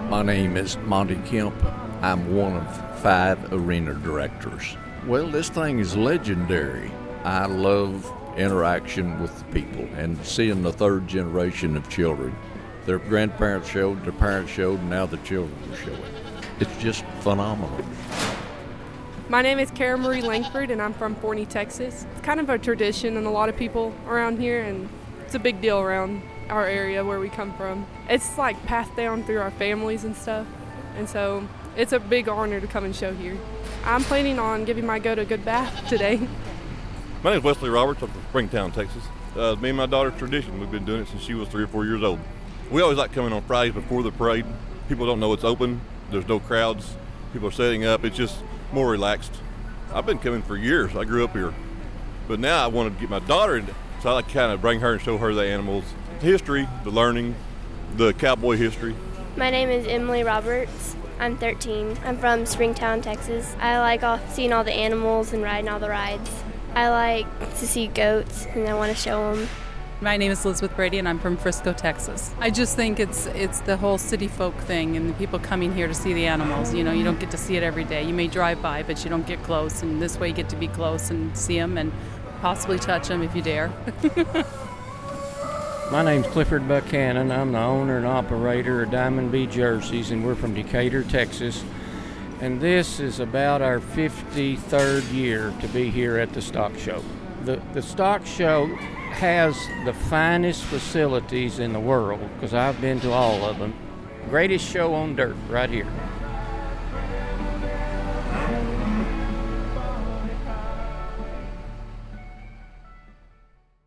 My name is Monty Kemp. I'm one of 5 arena directors. Well, this thing is legendary. I love interaction with the people and seeing the third generation of children. Their grandparents showed, their parents showed, and now the children are showing. It's just phenomenal. My name is Kara Marie Langford, and I'm from Forney, Texas. It's kind of a tradition and a lot of people around here, and it's a big deal around our area where we come from. It's like passed down through our families and stuff, and so it's a big honor to come and show here. I'm planning on giving my goat a good bath today. My name is Wesley Roberts. I'm from Springtown, Texas. Me and my daughter's tradition. We've been doing it since she was 3 or 4 years old. We always like coming on Fridays before the parade. People don't know it's open. There's no crowds. People are setting up. It's just more relaxed. I've been coming for years. I grew up here. But now I wanted to get my daughter in, so I like to kind of bring her and show her the animals, the history, the learning, the cowboy history. My name is Emily Roberts. I'm 13. I'm from Springtown, Texas. I like seeing all the animals and riding all the rides. I like to see goats, and I want to show them. My name is Elizabeth Brady, and I'm from Frisco, Texas. I just think it's the whole city folk thing and the people coming here to see the animals. You know, you don't get to see it every day. You may drive by, but you don't get close, and this way you get to be close and see them and possibly touch them if you dare. My name's Clifford Buchanan. I'm the owner and operator of Diamond B Jerseys, and we're from Decatur, Texas. And this is about our 53rd year to be here at the stock show. The stock show has the finest facilities in the world, because I've been to all of them. Greatest show on dirt right here.